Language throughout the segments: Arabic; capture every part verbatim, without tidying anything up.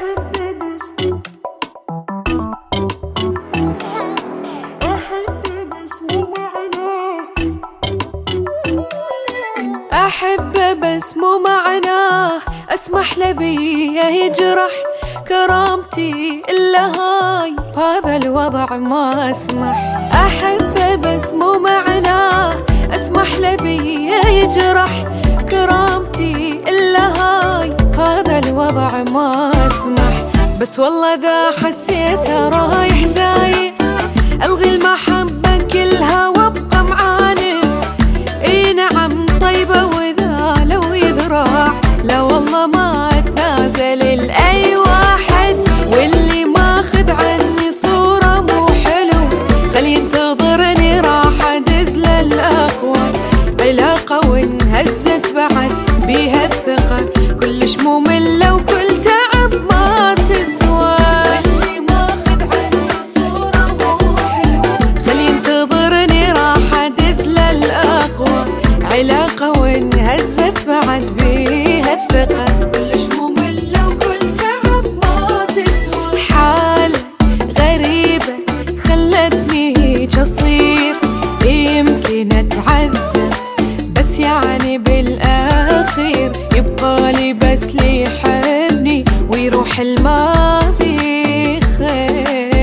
أحبه بس مو معناه أسمح له بيه يجرح كرامتي إلا هاي بهذا الوضع ما أسمح. أحبه بس مو معناه أسمح له بيه يجرح كرامتي إلا هاي بهذا الوضع ما أسمح. بس والله ذا حسيته رايح زايد ألغي المحبة كلها وابقى معاند. اي نعم طيبة وذا لو يذراع لا والله ما اتنازل لأي واحد. واللي ماخذ عني صورة مو حلو خلي ينتظرني راح ادز للأقوى. علاقة وانهزت بعد بيها الثقة كلش مملة وكل تعب ما تسوى. واللي ماخذ عني صورة مو حلو خلي ينتظرني راح ادز للأقوى. علاقة وانهزت بعد بيها الثقة كلش مملة وكل تعب ما تسوى. حالة غريبة خلتني هيج أصير يمكن أتعذب بس يعني بالأخير يبقى لي بس لي يحبني ويروح الماضي خير.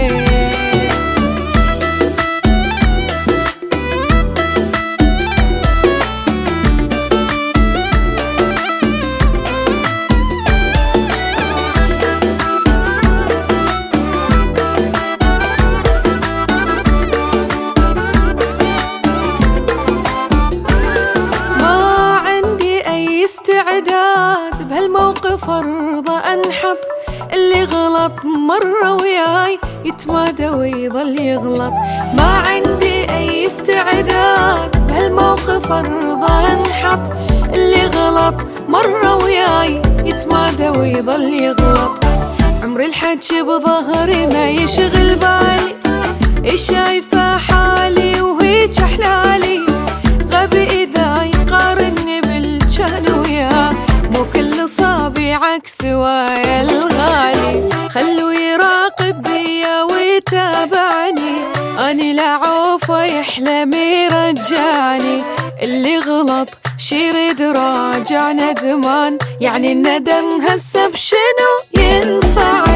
استعداد بهالموقف ارضى انحط. اللي غلط مرة وياي يتمادى ويظل يغلط. ما عندي اي استعداد بهالموقف ارضى انحط. اللي غلط مرة وياي يتمادى ويظل يغلط. عمري الحكي بظهري ما يشغل بالي شايفة حالي وهيج احلالي. غبي اذا يقارني بالجان وياه مو كل صابي عكس ويا الغالي. خلو يراقب بيا ويتابعني اني لا عوفه يحلم يرجعني. اللي غلط شي يريد راجع ندمان يعني الندم هسه بشنو ينفع.